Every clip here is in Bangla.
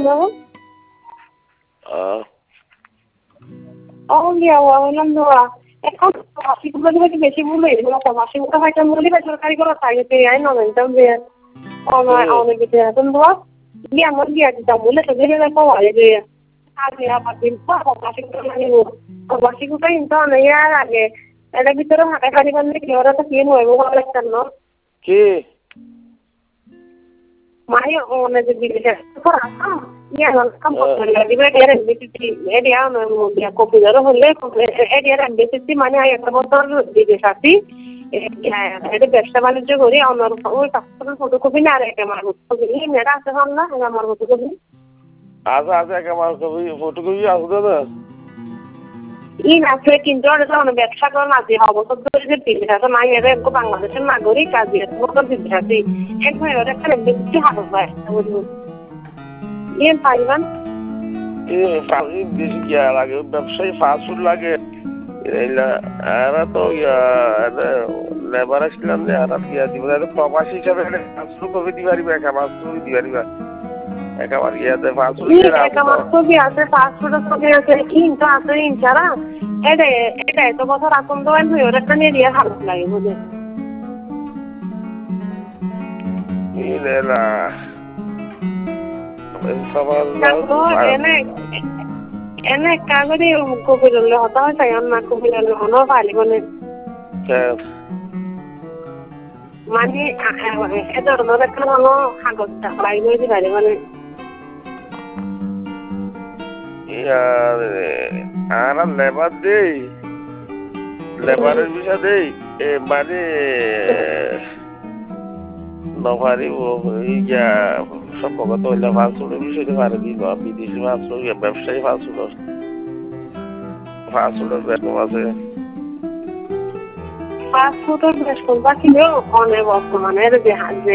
যাবো দিয়া হইলাম দেওয়া এখন মাসিকগুলো যদি বেশি ভুল হয়ে গেল মাসিকগুলো হয়তো বলি বা সরকারি কোনো চাকরিতে আই নবেন যে অনেক কিছু এখন দেওয়া দিয়ে আমার দিয়ে দিতাম বলে সেদিকে দেখো যে আগে আবার দিন মাসিকগুলো লাগিব মাসিকগুলো কিন্তু অনেক আগে এটার ভিতরে হাঁটা খালি করলে কি ওরা তো কি হইব ভালো লাগতেন না কি মাই ওনে যে বিদেশে ইয়া কাম করতে দিবে এর বিদেশি এরিয়া মানে কপিদার হলে এরিয়ার বিদেশি মানে একটা বছর বিদেশ আসি এটা ব্যবসা বাণিজ্য করি আমার ওই পাসপোর্টের ফটোকপি না আর আমার ফটোকপি মেয়েরা আছে না আমার ফটোকপি আছে আমার ফটোকপি আছে না ই আছে কিন্তু ওটা ব্যবসা করা না যে অবসর ধরে যে বিদেশ আছে না এর এক বাংলাদেশের নাগরিক কাজে বছর বিদেশ আছে একবার ওরা একটা বেশি হাত পায় ইয়ে পাইবেন বেশি কি লাগে ব্যবসায়ী ফাস্টফুড লাগে এরা তো লেবার আসলাম যে এরা দিয়া দিব প্রবাসী হিসাবে ফাস্টফুড কবে দিতে পারিবে একা মাছফুড দিতে পারিবা একেবারে ইয়াতে ফাস্টফুড একা মাছফুড আছে ফাস্টফুডের ছবি আছে কিন্তু আছে ইনসারা এটা এত বছর এখন তো হয়ে ওর একটা নিয়ে দিয়ে হালত লাগে বুঝে এনে কাগজে কপি ধরলে হতা হয় তাই না কপি ধরলে হনো পালি মানে মানে এ ধরনের একটা হলো কাগজটা বাইরে হইতে পারে মানে আর লেবার দেই লেবারের বিষয় দেই মানে নপারিব ইয়া সম্ভবত হইলে ফাস্টফুডের বিষয়টা পারে দিব বিদেশি ফাস্টফুড ব্যবসায়ী ফাস্টফুডের বেতন আছে ফাস্টফুডের বেতন বাকিলেও অনেক বর্তমানে যে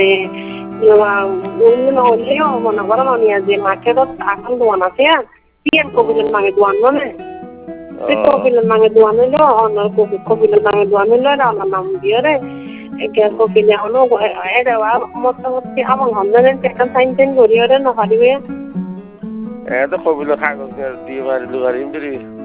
হলেও মনে করো যে মার্কেটত এখন দোকান আছে পিএম কপিলের নামে দোকান মানে কপিলের নামে দোকান হইলো অন্য কপিলের নামে দোকান হইলো আমার নাম দিয়ে রে কপিলে হলো এটা মোটামুটি আমার হন্ডারের একটা সাইন টাইন করিও রে না পারিবে তো কপিলের কাগজ দিয়ে পারিল পারিম